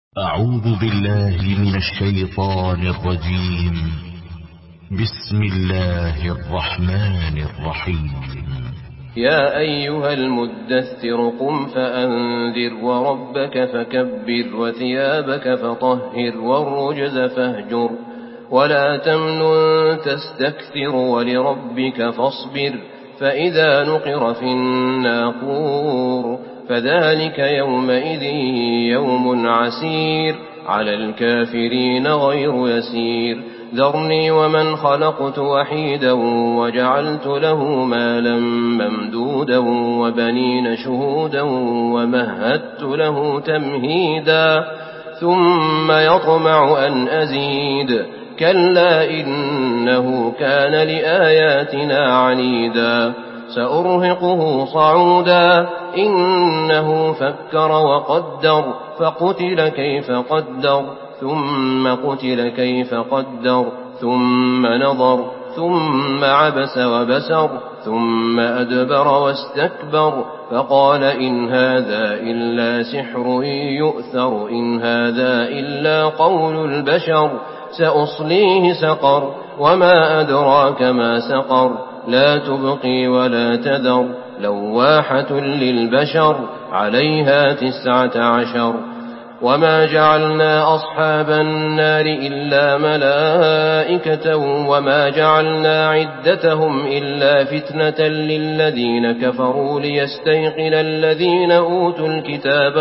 أعوذ بالله من الشيطان الرجيم. بسم الله الرحمن الرحيم. يا أيها المدثر قم فأنذر وربك فكبر وثيابك فطهر والرجز فاهجر ولا تمنن تستكثر ولربك فاصبر فإذا نقر في الناقور فذلك يومئذ يوم عسير على الكافرين غير يسير ذرني ومن خلقت وحيدا وجعلت له مالا ممدودا وبنين شهودا ومهدت له تمهيدا ثم يطمع أن أزيد كلا إنه كان لآياتنا عنيدا سأرهقه صعودا إنه فكر وقدر فقتل كيف قدر ثم قتل كيف قدر ثم نظر ثم عبس وبسر ثم أدبر واستكبر فقال إن هذا إلا سحر يؤثر إن هذا إلا قول البشر سأصليه سقر وما أدراك ما سقر لا تبقي ولا تذر لواحة للبشر عليها 19 وما جعلنا أصحاب النار إلا ملائكة وما جعلنا عدتهم إلا فتنة للذين كفروا ليستيقن الذين أوتوا الكتاب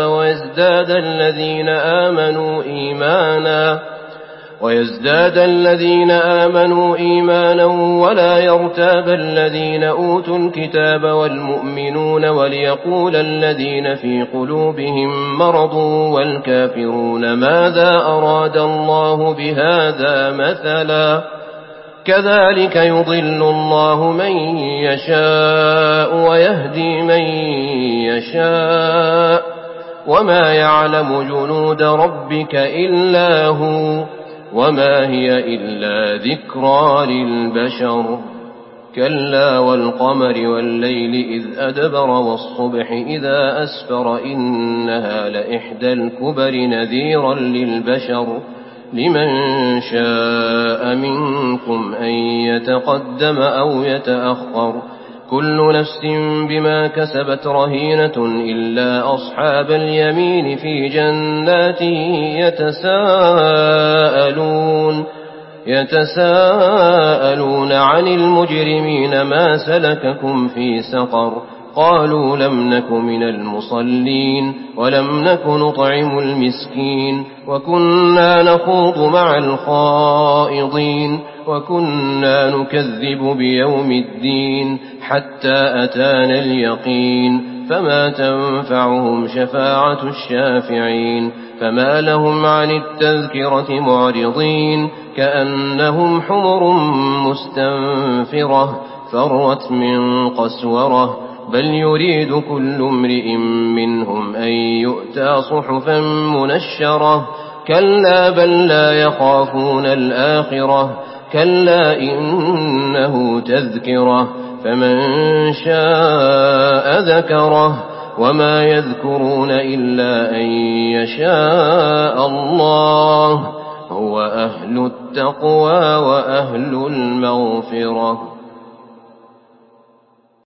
ويزداد الذين آمنوا إيمانا ولا يرتاب الذين أوتوا الكتاب والمؤمنون وليقول الذين في قلوبهم مرض والكافرون ماذا أراد الله بهذا مثلا كذلك يضل الله من يشاء ويهدي من يشاء وما يعلم جنود ربك إلا هو وما هي إلا ذكرى للبشر كلا والقمر والليل إذ أدبر والصبح إذا أسفر إنها لإحدى الكبر نذيرا للبشر لمن شاء منكم أن يتقدم أو يتأخر كل نفس بما كسبت رهينة إلا أصحاب اليمين في جنات يتساءلون عن المجرمين ما سلككم في سقر قالوا لم نك من المصلين ولم نك نطعم المسكين وكنا نخوض مع الخائضين وكنا نكذب بيوم الدين حتى أتانا اليقين فما تنفعهم شفاعة الشافعين فما لهم عن التذكرة معرضين كأنهم حمر مستنفرة فرت من قسورة بل يريد كل امرئ منهم أن يؤتى صحفا منشرة كلا بل لا يخافون الآخرة كلا إنه تذكرة فمن شاء ذكره وما يذكرون إلا أن يشاء الله هو أهل التقوى وأهل المغفرة